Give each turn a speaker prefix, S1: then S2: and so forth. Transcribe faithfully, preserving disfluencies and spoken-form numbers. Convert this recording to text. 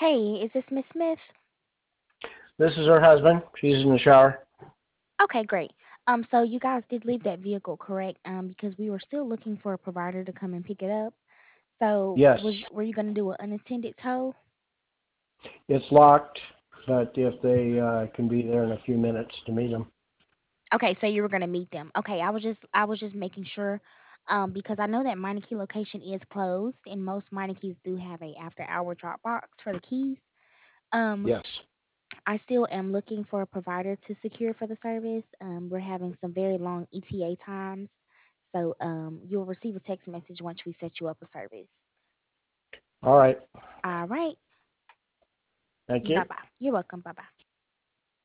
S1: Hey, is this Miss Smith?
S2: This is her husband. She's in the shower.
S1: Okay, great. Um, so you guys did leave that vehicle, correct? Um, because we were still looking for a provider to come and pick it up. So
S2: Yes,
S1: was were you gonna do an unattended tow?
S2: it's locked, but if they uh, can be there in a few minutes to meet them.
S1: Okay, so you were gonna meet them. Okay, I was just I was just making sure, um, because I know that Meineke location is closed, and most Meineke's do have a after hour drop box for the keys. Um,
S2: Yes.
S1: I still am looking for a provider to secure for the service. Um, we're having some very long E T A times, so um, you'll receive a text message once we set you up a service.
S2: All right.
S1: All right.
S2: Thank you.
S1: Bye bye. You're welcome. Bye bye.